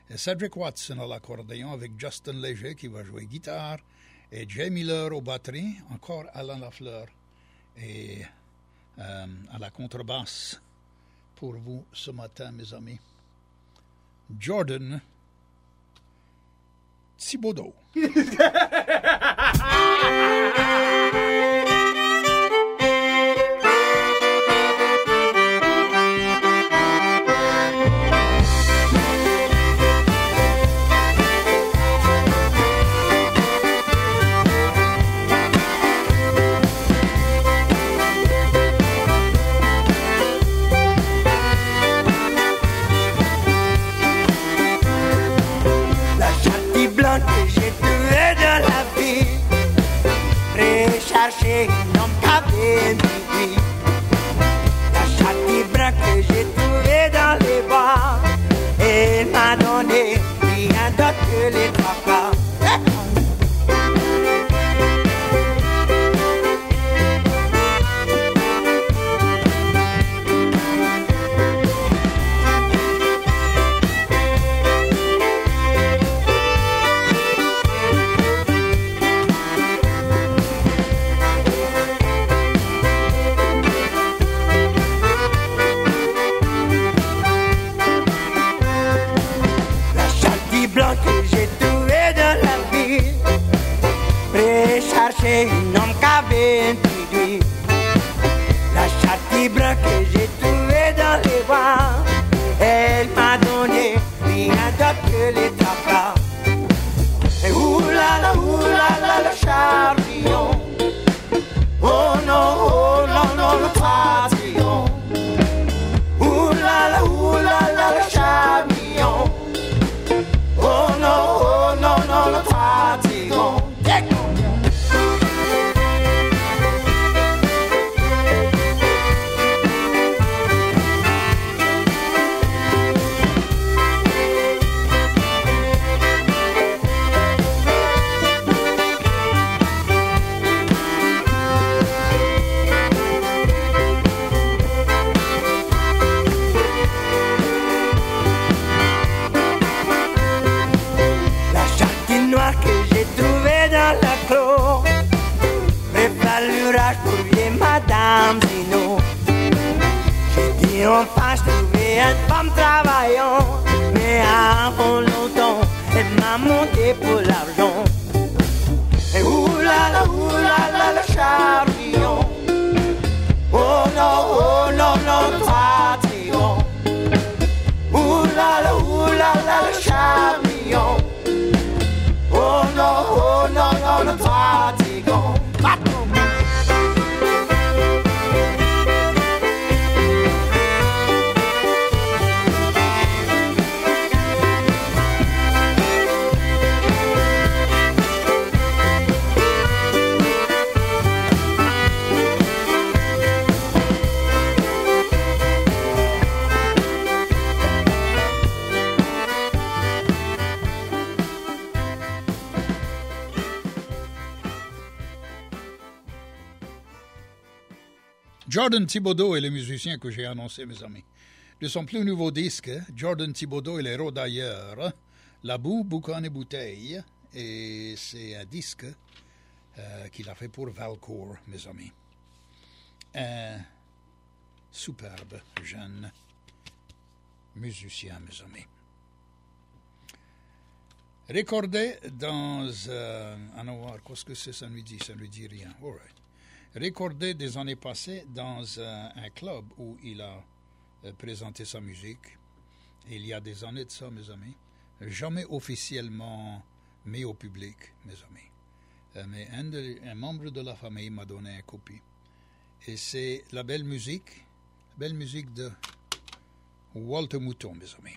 Cedric Watson à l'accordéon avec Justin Léger qui va jouer guitare et Jay Miller aux batteries, encore Alain Lafleur et à la contrebasse pour vous ce matin, mes amis. Jordan Thibodeau. Chercher un homme qui avait une vie. La chatte brun que j'ai trouvé dans les bois, elle m'a donné rien d'autre que les trois quarts. Chercher un homme qui avait un pidouille. La chatte brun que j'ai trouvé dans les bois, elle m'a donné rien d'autre que les tapas. Et oulala, le charbillon. Oh non, le papillon. Oulala, le charbillon. Oh non, le papillon. Madame Zino, j'ai dit enfin je trouvais une femme travaillant, mais avant longtemps elle m'a monté pour l'argent. Et oulala, le charbillon. Oh non, le papillon. Oulala, le charbillon. Oh non, le papillon. Jordan Thibodeau est le musicien que j'ai annoncé, mes amis. De son plus nouveau disque, Jordan Thibodeau et les héros d'ailleurs, La boue, boucan et bouteille, et c'est un disque qu'il a fait pour Valcourt, mes amis. Un superbe jeune musicien, mes amis. Recordé dans... qu'est-ce que c'est, ça ne lui dit rien. All right. Recordé des années passées dans un club où il a présenté sa musique. Il y a des années de ça, mes amis. Jamais officiellement mis au public, mes amis. Mais un membre de la famille m'a donné une copie. Et c'est la belle musique de Walter Mouton, mes amis.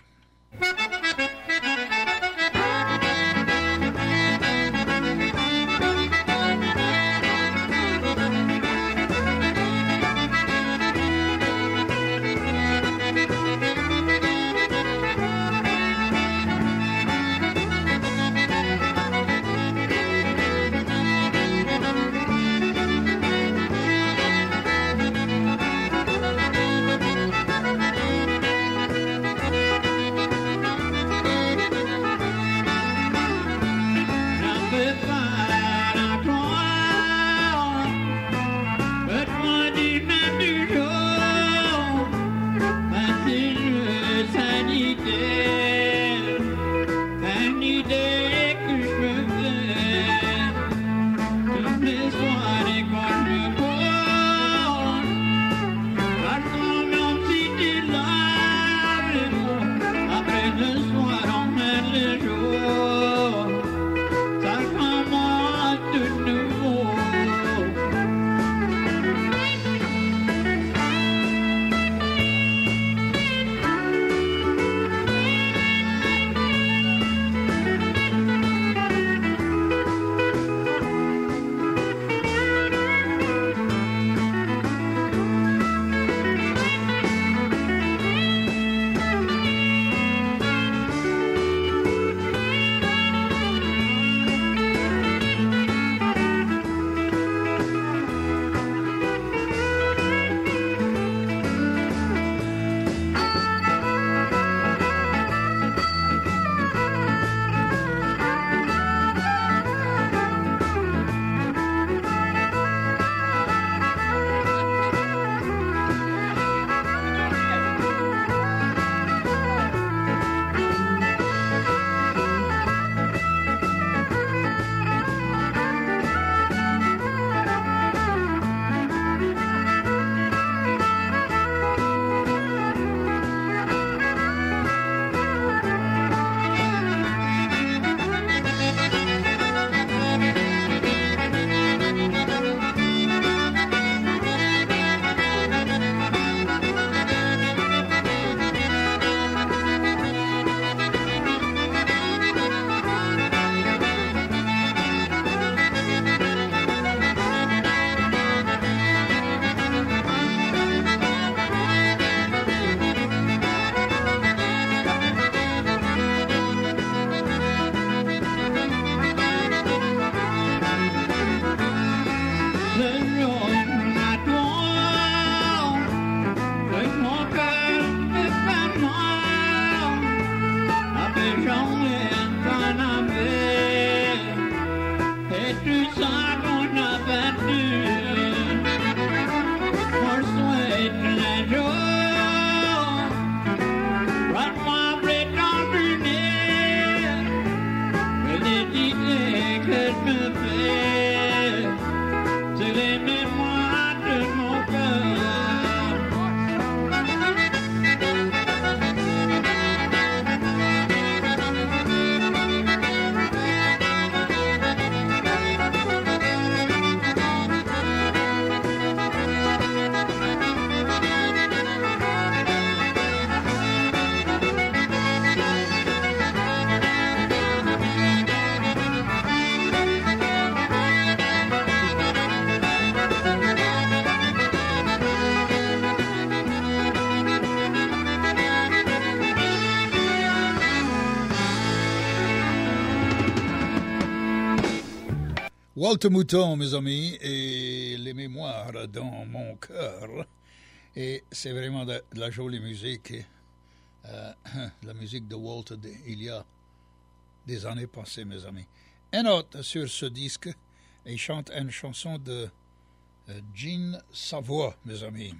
Walter Mouton, mes amis, et les mémoires dans mon cœur. Et c'est vraiment de la jolie musique. La musique de Walter il y a des années passées, mes amis. Un autre sur ce disque, il chante une chanson de Gene Savoy, mes amis.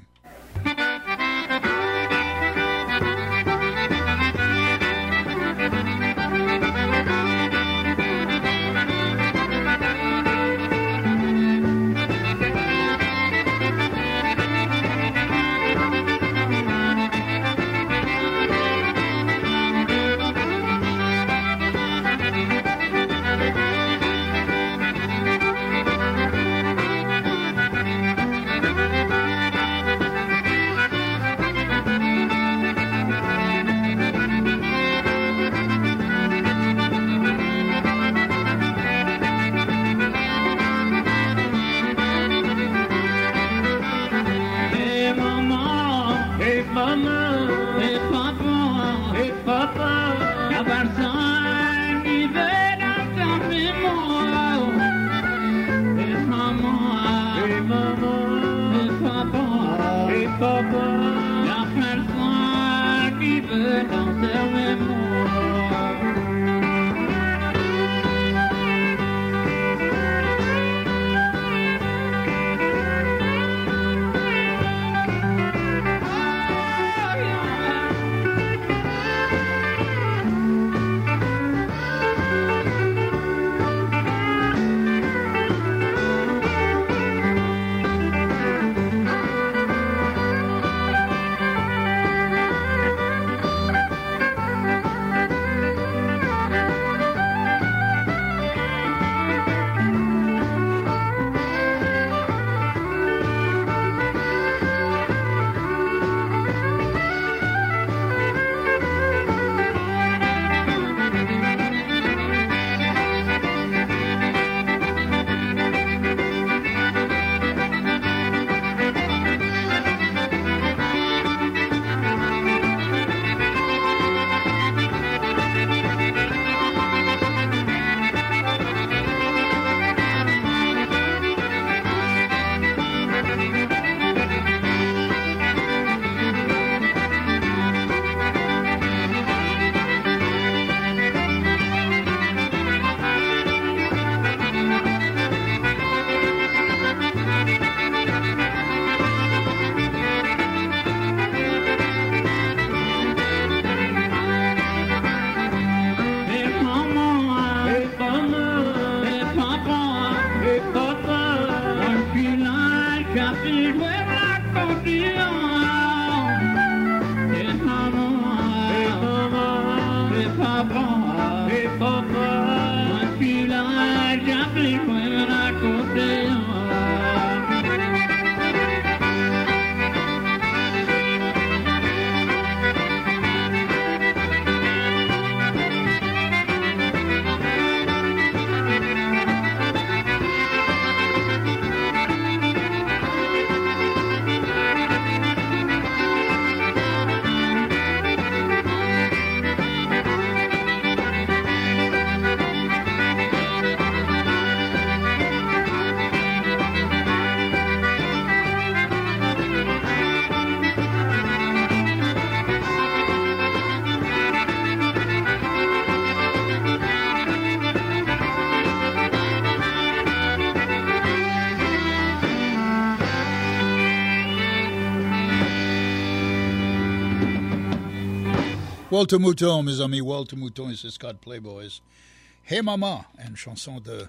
Walter Mouton, mes amis, Walter Mouton et ses Scott Playboys. Hey Mama, une chanson de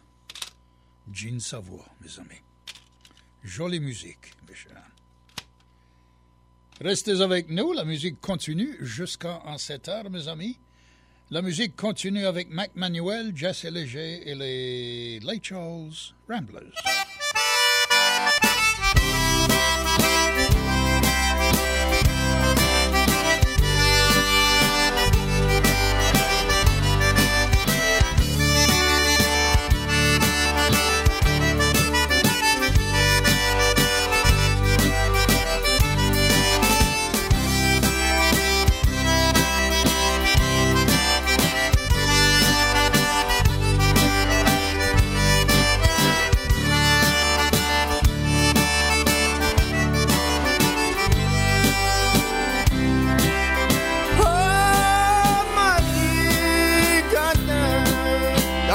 Gene Savoy, mes amis. Jolie musique, mes chers. Restez avec nous, la musique continue jusqu'à 7 heures, mes amis. La musique continue avec Mac Manuel, Jesse Léger et les Lake Charles Ramblers.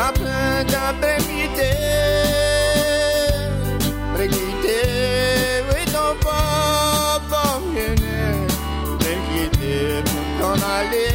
plein d'après-midi. Préquité, oui, ton papa vient. Préquité, pour t'en aller.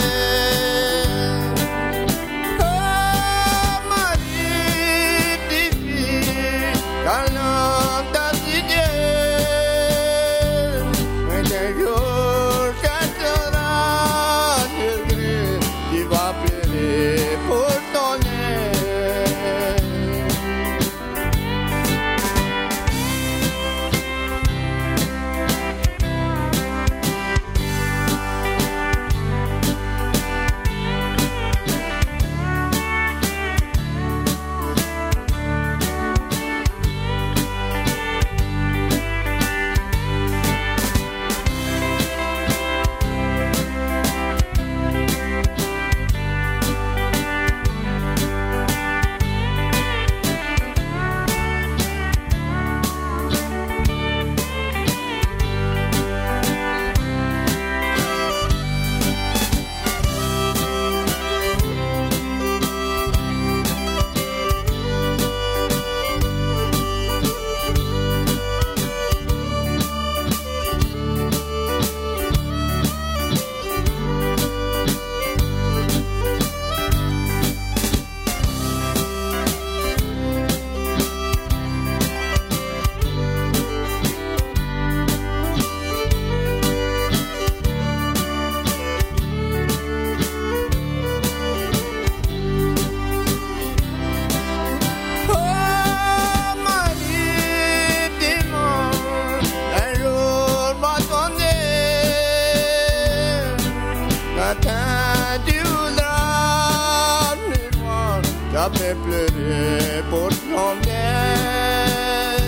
fait pleurer pour ton bien.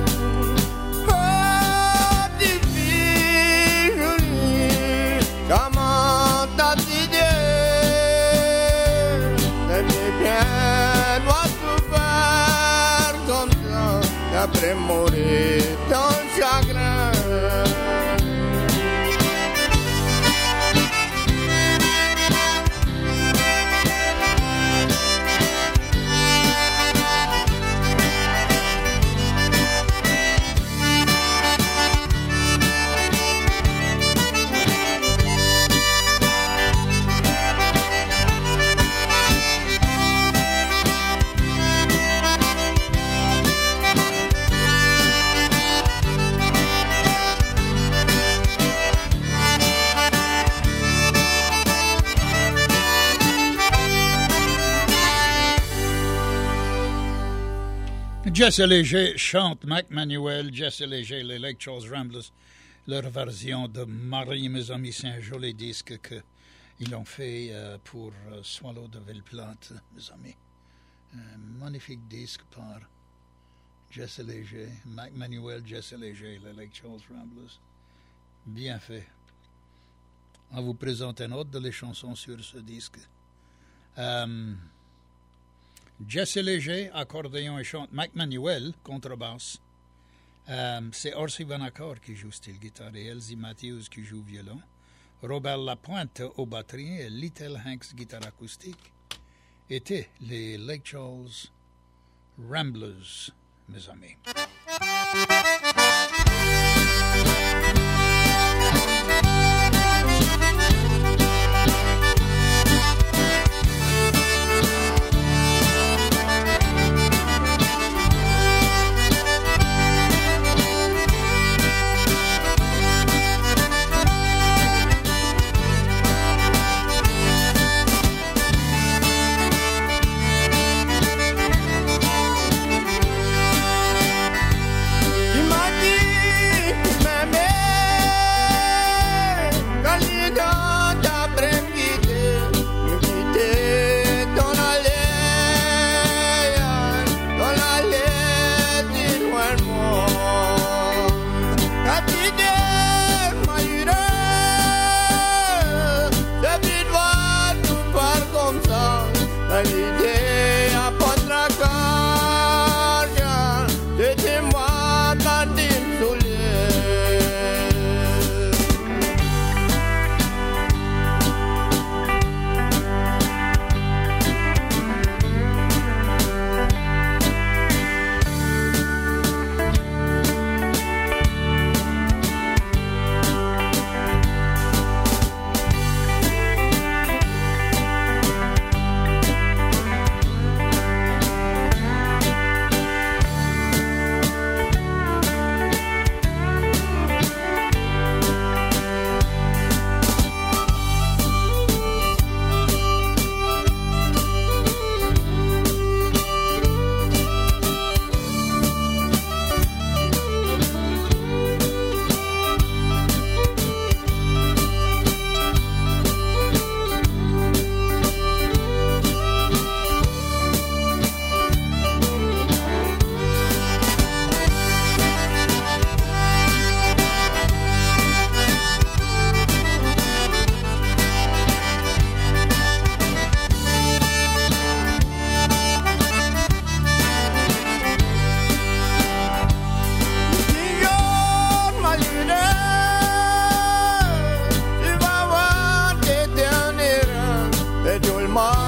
Oh, petite fille jolie, comment t'as-tu dit? C'est bien, dois tout faire comme ça, après mourir ton chagrin. Jesse Léger chante McManuel, Jesse Léger, les Lake Charles Ramblers, leur version de Marie, mes amis, c'est un joli disque qu'ils ont fait pour Swallow de Villeplante, mes amis. Un magnifique disque par Jesse Léger, McManuel, Jesse Léger, les Lake Charles Ramblers. Bien fait. On vous présente un autre de les chansons sur ce disque. Jesse Léger, accordéon et chante. McManuel, contrebasse. C'est Orsi Vanacore qui joue style guitare et Elsie Matthews qui joue violon. Robert Lapointe aux batteries et Little Hanks guitare acoustique. Étaient les Lake Charles Ramblers, mes amis.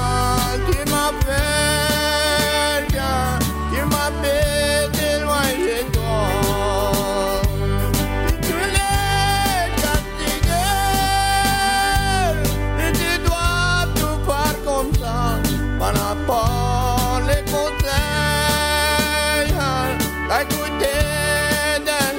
tu m'appelles, tu m'appelles de loin chez toi. Tu l'es fatigué, et tu dois tout faire comme ça, par rapport les conseils, écoutez d'un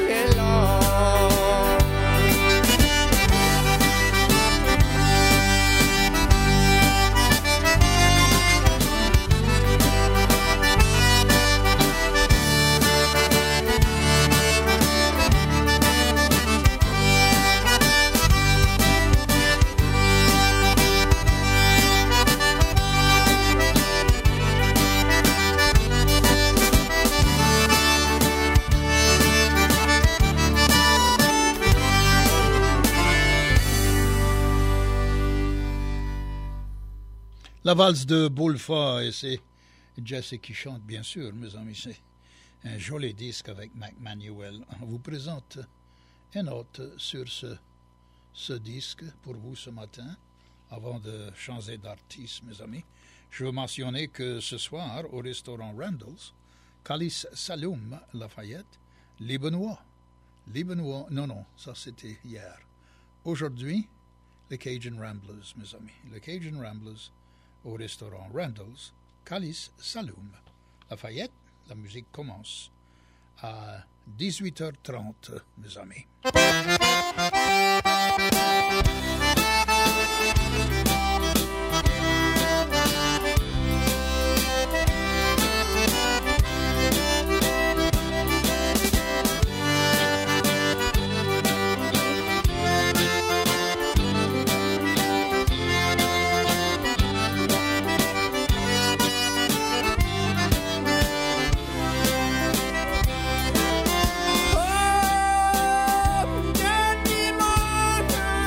La valse de Boulfa, et c'est Jesse qui chante, bien sûr, mes amis. C'est un joli disque avec Mac Manuel. On vous présente une note sur ce disque pour vous ce matin. Avant de changer d'artiste, mes amis, je veux mentionner que ce soir, au restaurant Randall's, Khalis Saloum Lafayette, les Benoît, non, ça c'était hier. Aujourd'hui, les Cajun Ramblers, mes amis. Les Cajun Ramblers au restaurant Randall's, Khalis Saloum Lafayette. La musique commence à 18h30, mes amis. Oh,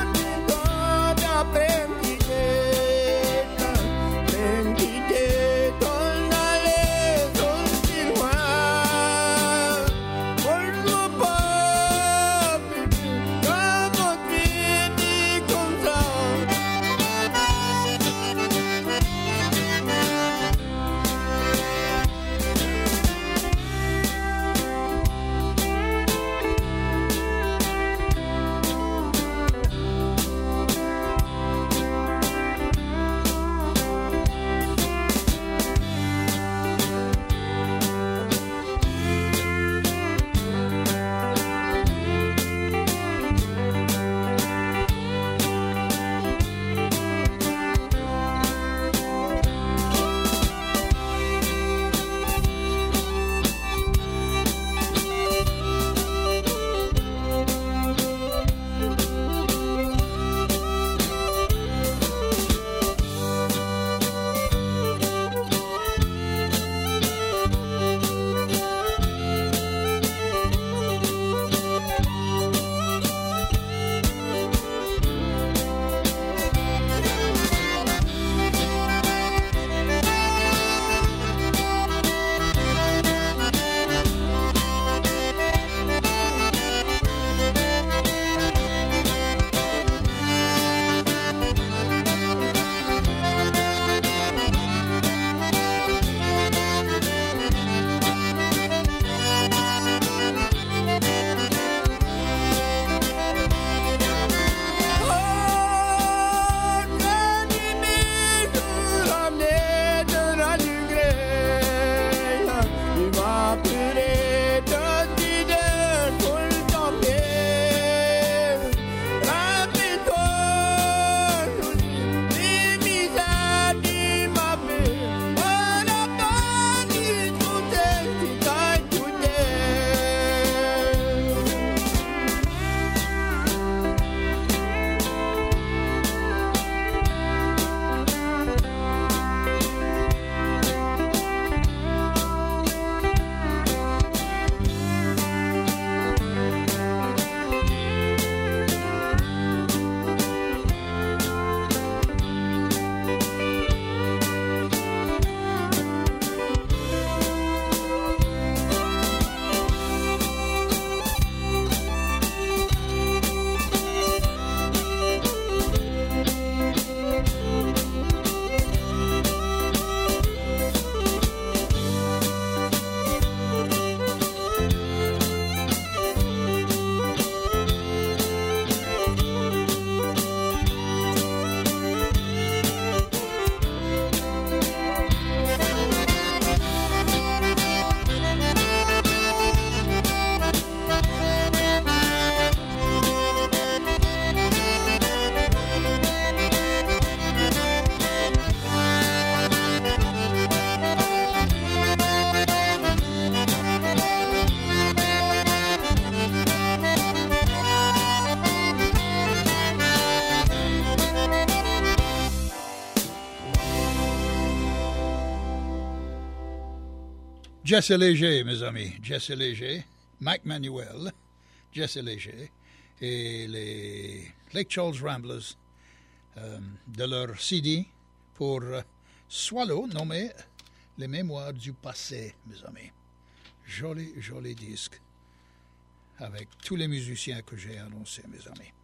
Jesse Léger, mes amis, Jesse Léger, Mike Manuel, Jesse Léger et les Lake Charles Ramblers de leur CD pour Swallow, nommé Les Mémoires du Passé, mes amis. Joli, joli disque avec tous les musiciens que j'ai annoncés, mes amis.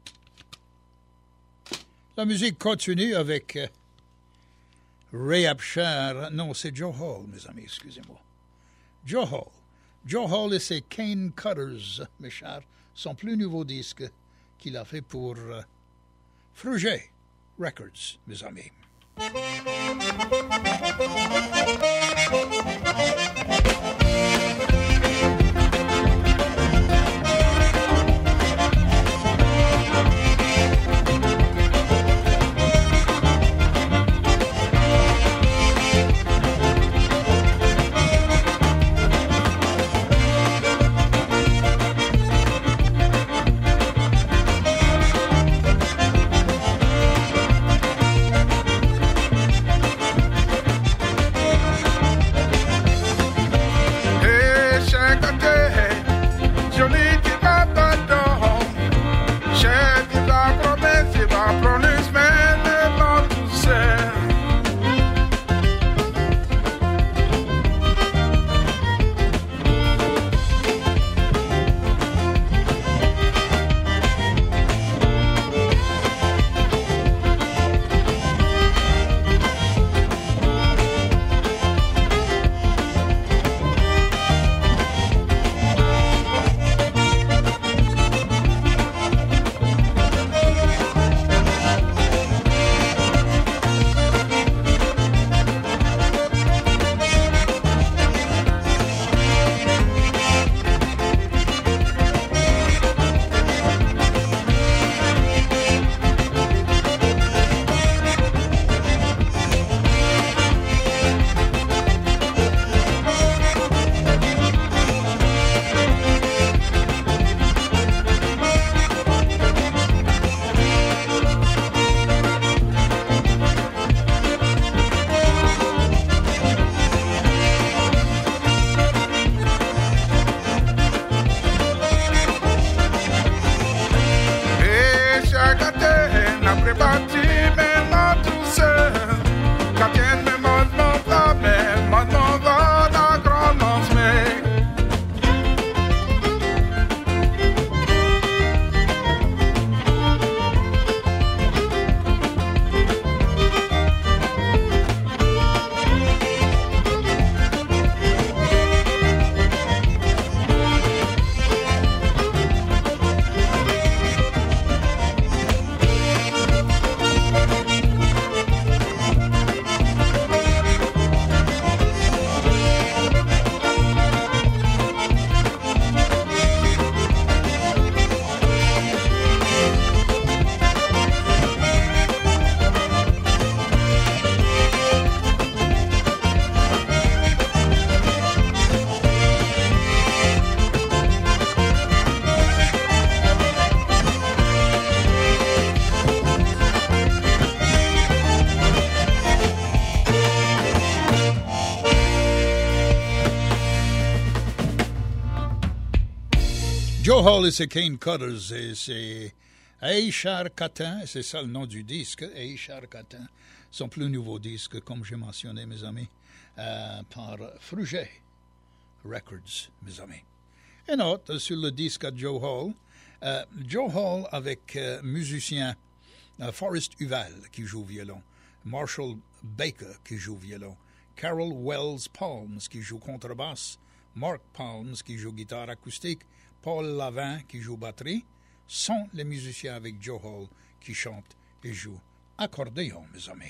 La musique continue avec Ray Abshar. Non, c'est Joe Hall, mes amis, excusez-moi. Joe Hall. Joe Hall et ses Cane Cutters, mes chers, son plus nouveau disque qu'il a fait pour Fruget Records, mes amis. Joe Hall et ses Cane Cutters, et c'est Aishar Katin, c'est ça le nom du disque, Aishar Katin, son plus nouveau disque, comme j'ai mentionné, mes amis, par Fruget Records, mes amis. Et note sur le disque à Joe Hall avec musicien Forrest Huval qui joue violon, Marshall Baker qui joue violon, Carol Wells Palms qui joue contrebasse, Mark Palms qui joue guitare acoustique, Paul Lavin qui joue batterie, sont les musiciens avec Joe Hall qui chantent et jouent accordéon, mes amis.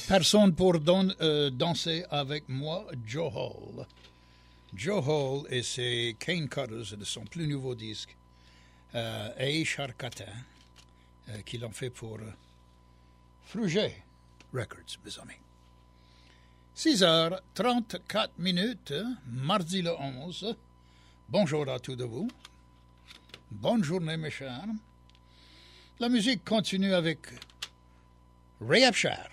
Personne pour danser avec moi, Joe Hall. Joe Hall et ses Cane Cutters de son plus nouveau disque, et Charcatin, qu'il en fait pour Fruget Records, mes amis. 6h34, mardi le 11. Bonjour à tous de vous. Bonne journée, mes chers. La musique continue avec Ray Abshar.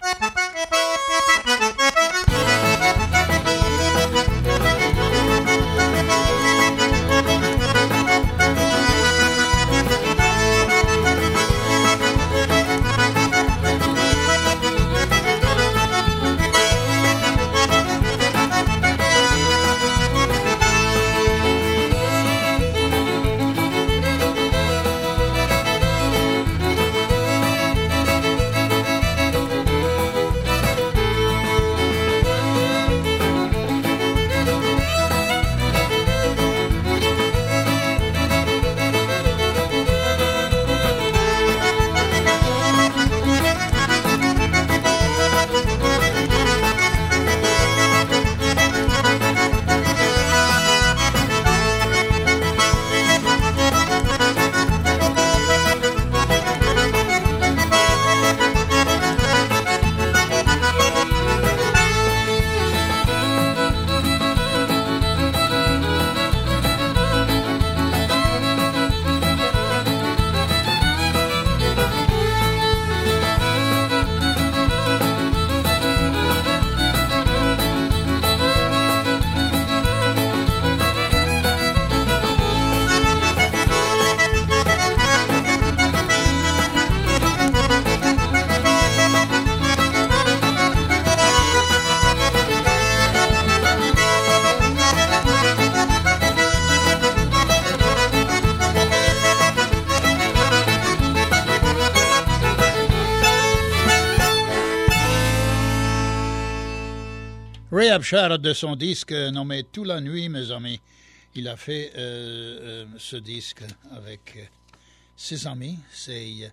Ray Abshar de son disque nommé Toute la nuit, mes amis. Il a fait ce disque avec ses amis. C'est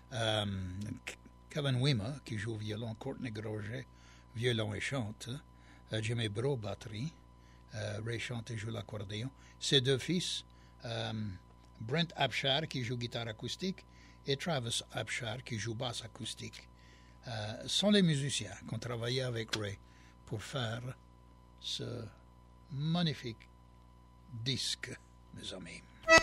Kevin Wimmer qui joue violon, Courtney Groget, violon et chante, Jimmy Bro, batterie, Ray chante et joue l'accordéon. Ses deux fils, Brent Abshar qui joue guitare acoustique et Travis Abshar qui joue basse acoustique. Sont les musiciens qui ont travaillé avec Ray pour faire ce magnifique disque, mes amis.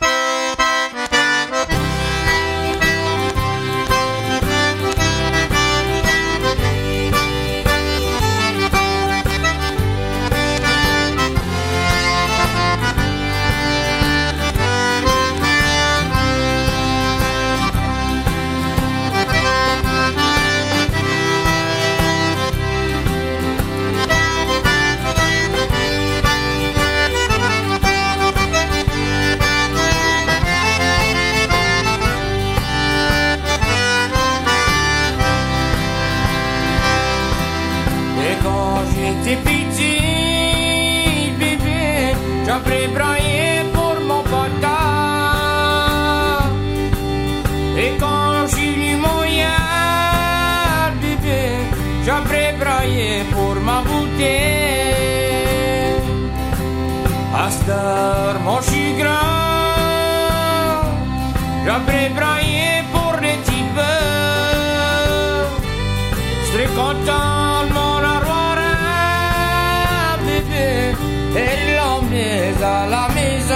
J'étais petit, bébé, j'en prébraillais pour mon papa. Et quand j'ai lu mon yard, bébé, j'en prébraillais pour ma bouteille. À cette heure, mon suis grand, j'en prébraillais pour les types. J'serais content de mon arroir. Et l'emmenez à la maison.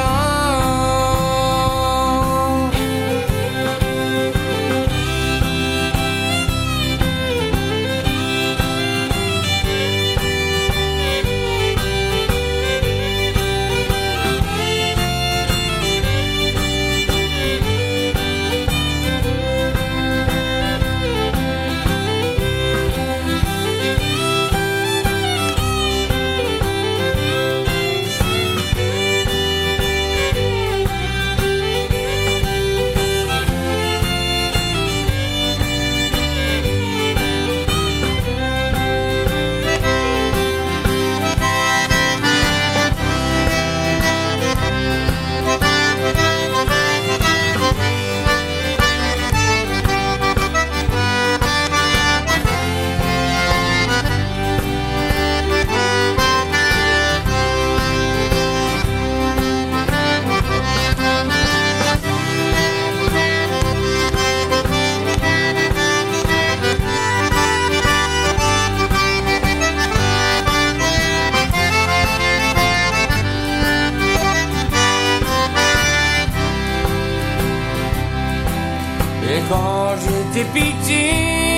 petit,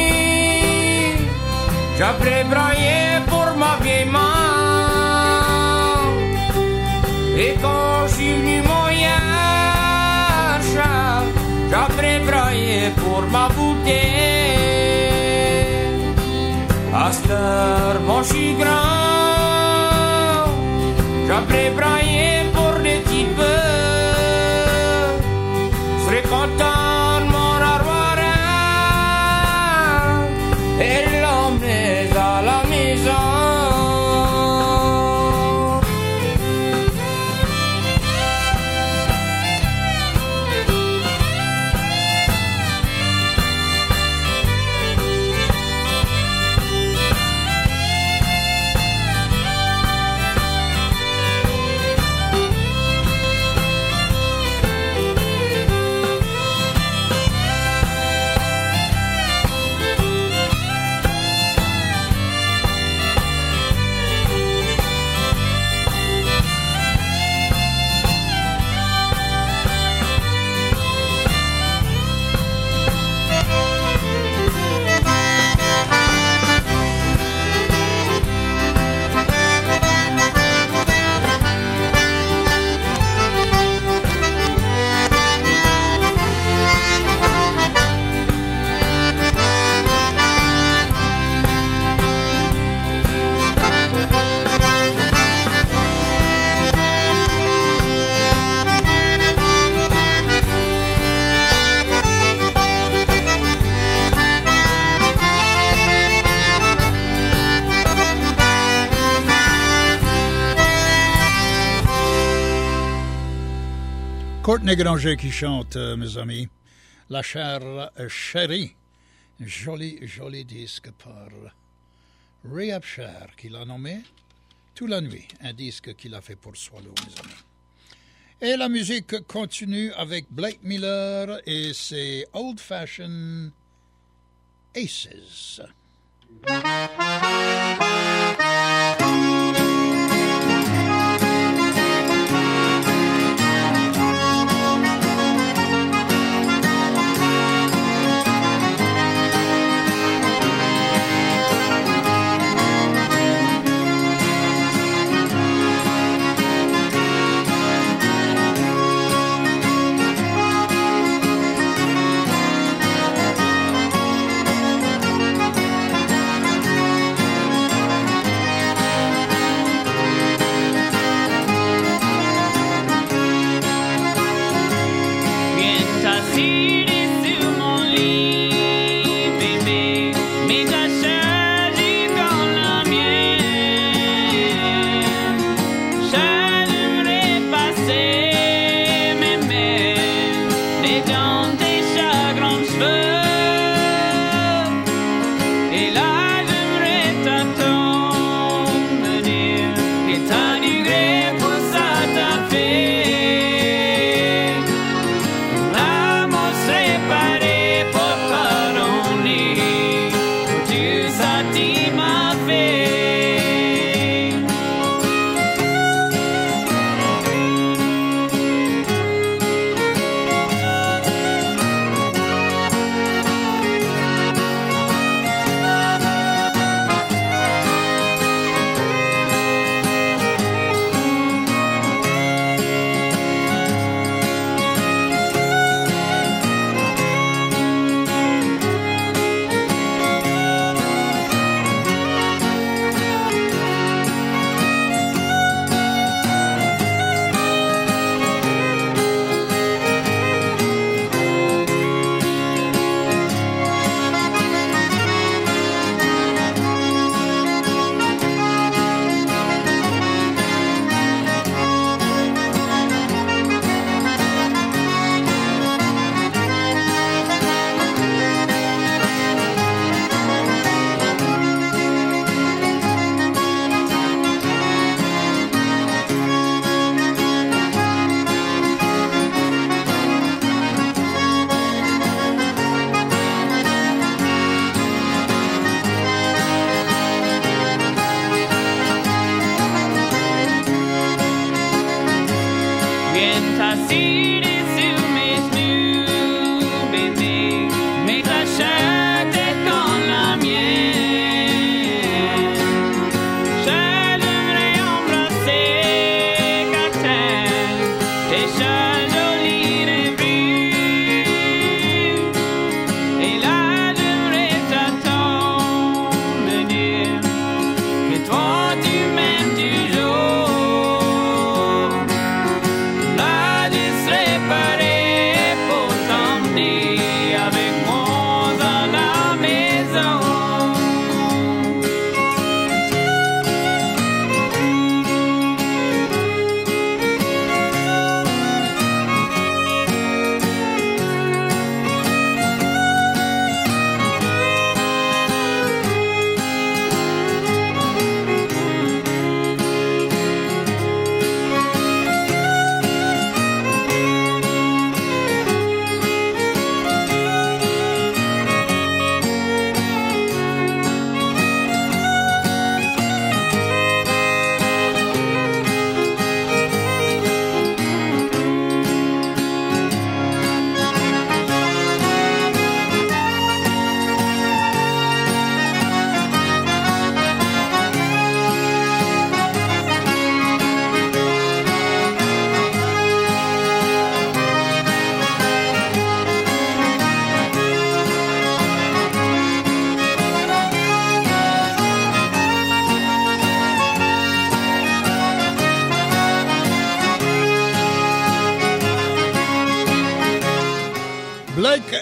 j'appelais brailler pour ma vieille main. Et quand je suis venu moyen, j'appelais brailler pour ma bouteille. À cette heure, mon chagrin, j'appelais brailler pour des petites bœufs. Je serais content de mon armoire et l'emmener à la maison. Courtney Granger qui chante, mes amis. La chère chérie. Joli disque par Ray Abshire, qui l'a nommé Toute la nuit. Un disque qu'il a fait pour Swallow, mes amis. Et la musique continue avec Blake Miller et ses Old Fashioned Aces.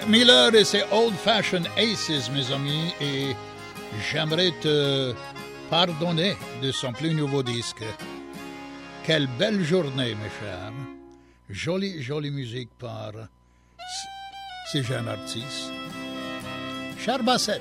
Blake Miller et ses Old Fashioned Aces, mes amis, et j'aimerais te pardonner de son plus nouveau disque. Quelle belle journée, mes chers. Jolie, jolie musique par ces jeunes artistes. Charles Bassett.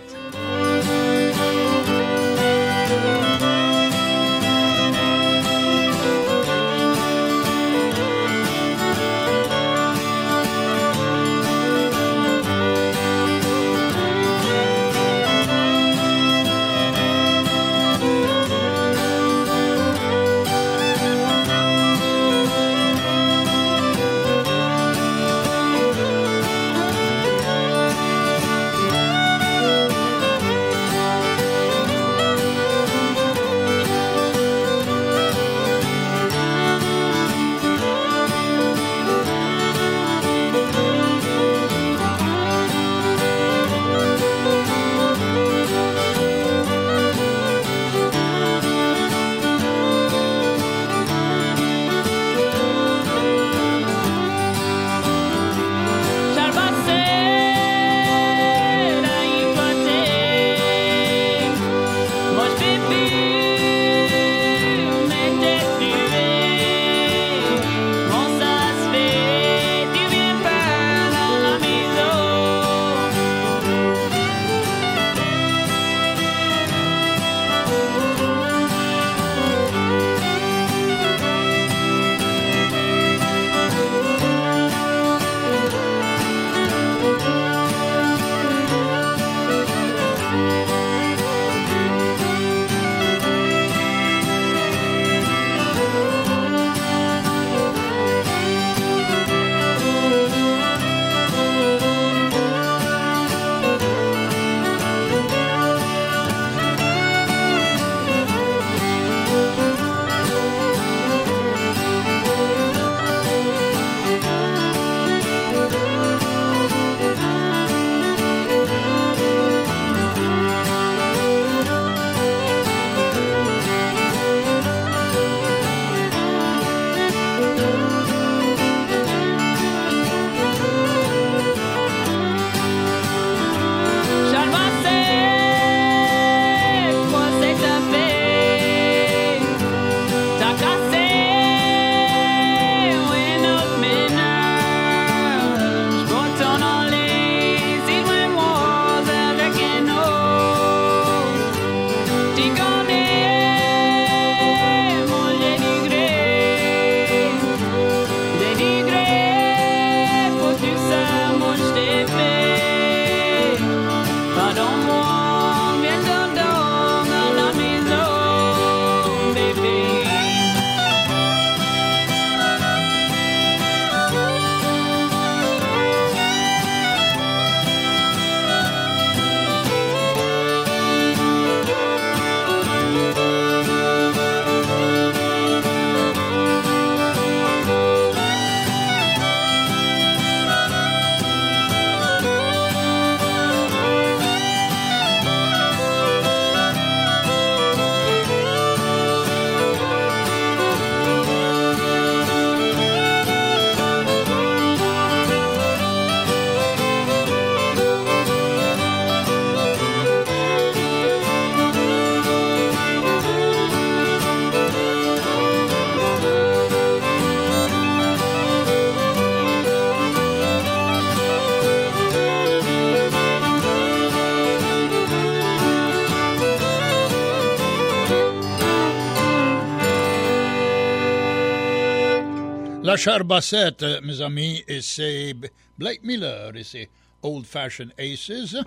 La Charles Bassett, mes amis, et c'est Blake Miller et c'est Old Fashioned Aces.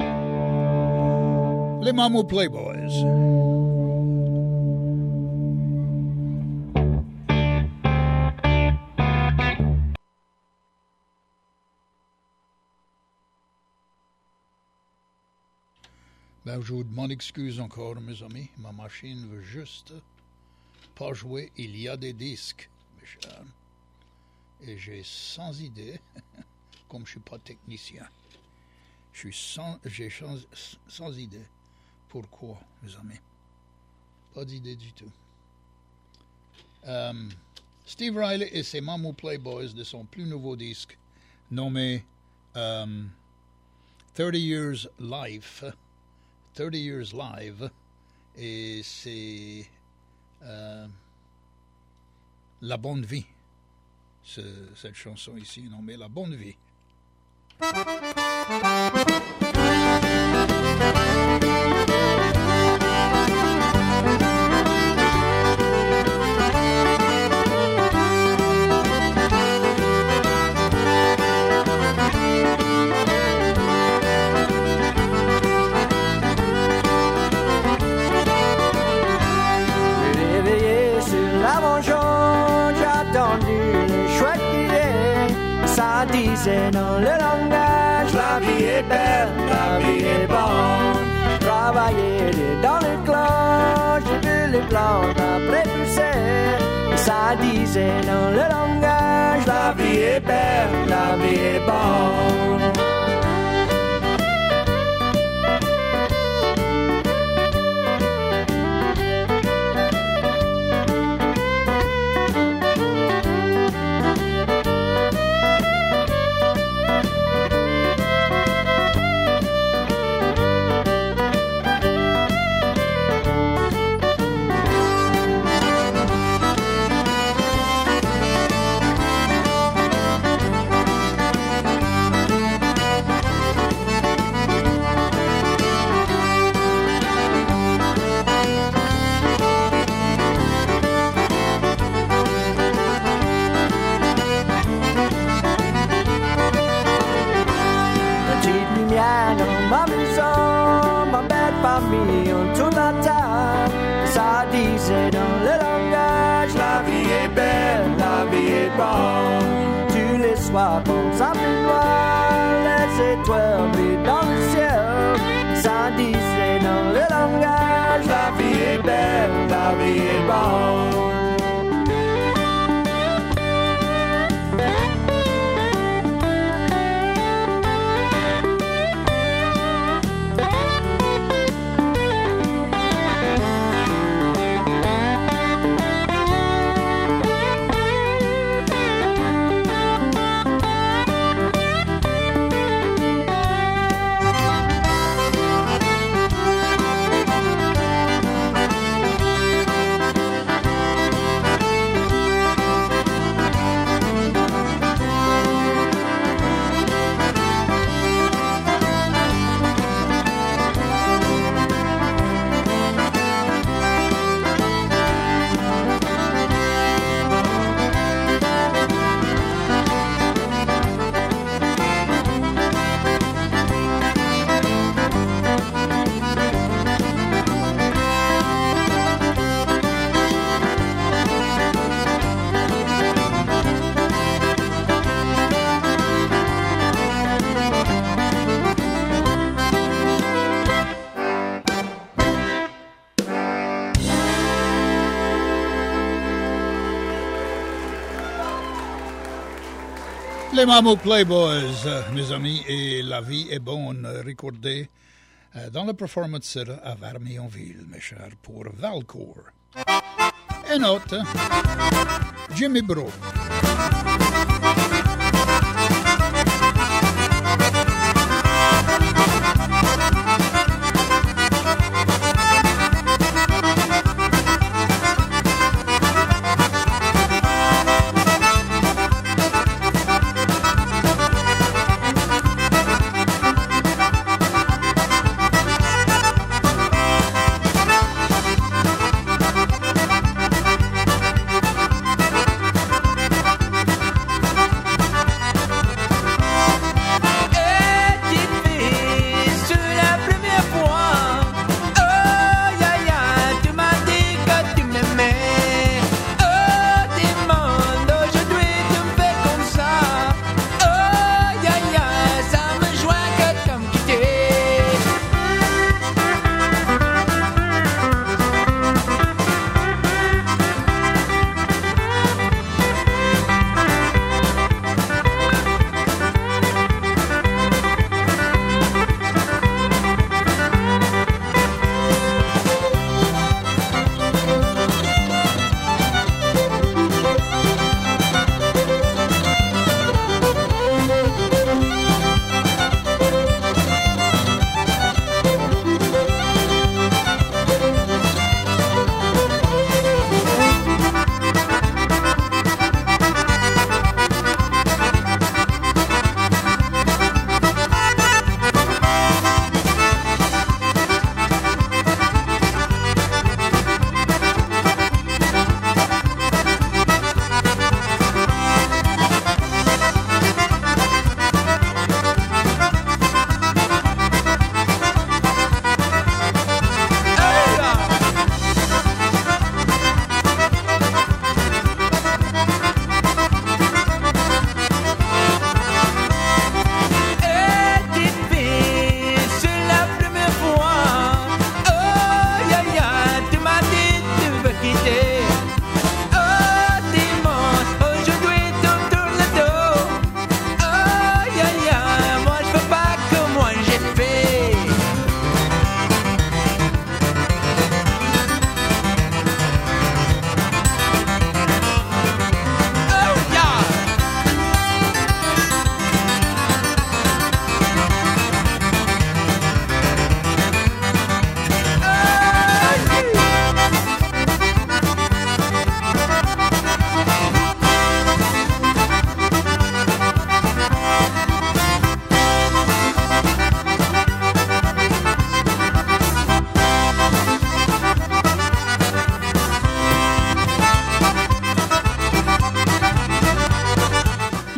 Les Mamou Playboys. Ben, je vous demande excuse encore, mes amis. Ma machine veut juste pas jouer. Il y a des disques, mes chers. Et j'ai 100 idées, comme je ne suis pas technicien. J'ai 100 idées. Pourquoi, mes amis? Pas d'idée du tout. Steve Riley et ses Mamou Playboys de son plus nouveau disque, nommé 30 Years Live, 30 Years Live, et c'est La Bonne Vie. Cette chanson ici nommée La Bonne Vie. Ça disait dans le langage, la vie est belle, la vie est bonne. Travailler dans les cloches, j'ai vu les plantes après pousser. Ça disait dans le langage, la vie est belle, la vie est bonne. Ça disait dans le langage, la vie est belle, la vie est bonne. Tous les soirs, dans un noir, les étoiles brillent dans le ciel. Ça disait dans le langage, la vie est belle, la vie est bonne. Les Mamou Playboys, mes amis, et La vie est bonne, recordée dans la performance à Vermionville, mes chers, pour Valcourt. Et note, Jimmy Bro.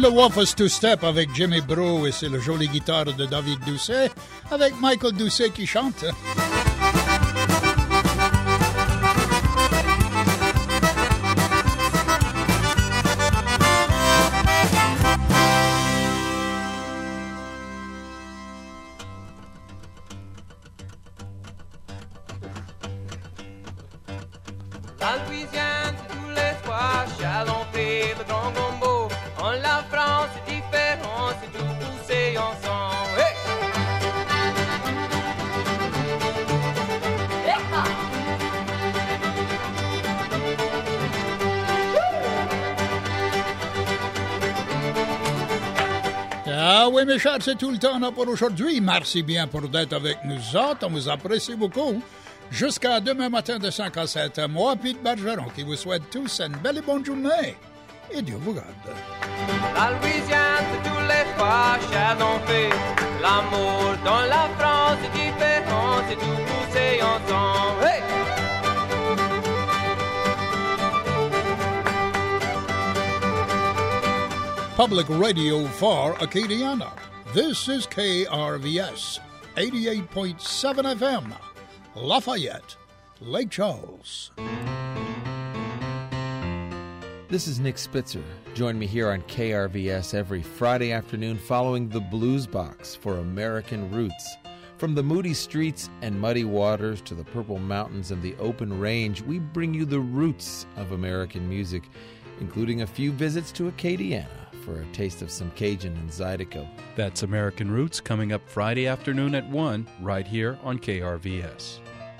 Waffles Two Step avec Jimmy Bro et c'est le joli guitare de David Doucet avec Michael Doucet qui chante. La Louisiane, c'est tous les soirs, Chalon-Pé, le grand gombo. En la France, c'est différent, c'est tout poussé ensemble. Hey! Ah oui, mes chers, c'est tout le temps pour aujourd'hui. Merci bien pour d'être avec nous autres. On vous apprécie beaucoup. Jusqu'à demain matin de 5 à 7, moi, Pete Bergeron, qui vous souhaite tous une belle et bonne journée. Et Dieu vous garde. La Louisiane, c'est tous les soirs, Chalon-Pé. L'amour dans la France, c'est différent, c'est tout poussé ensemble. Hey! Public Radio for Acadiana. This is KRVS 88.7 FM, Lafayette, Lake Charles. This is Nick Spitzer. Join me here on KRVS every Friday afternoon following the Blues Box for American Roots. From the moody streets and muddy waters to the purple mountains and the open range, we bring you the roots of American music, including a few visits to Acadiana for a taste of some Cajun and Zydeco. That's American Roots coming up Friday afternoon at 1 right here on KRVS.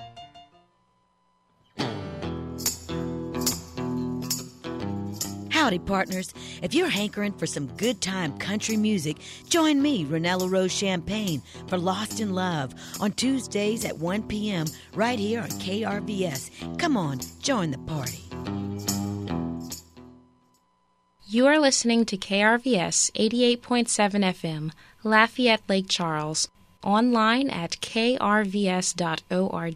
Howdy, partners. If you're hankering for some good-time country music, join me, Renella Rose Champagne, for Lost in Love on Tuesdays at 1 p.m. right here on KRVS. Come on, join the party. You are listening to KRVS 88.7 FM, Lafayette, Lake Charles, online at krvs.org.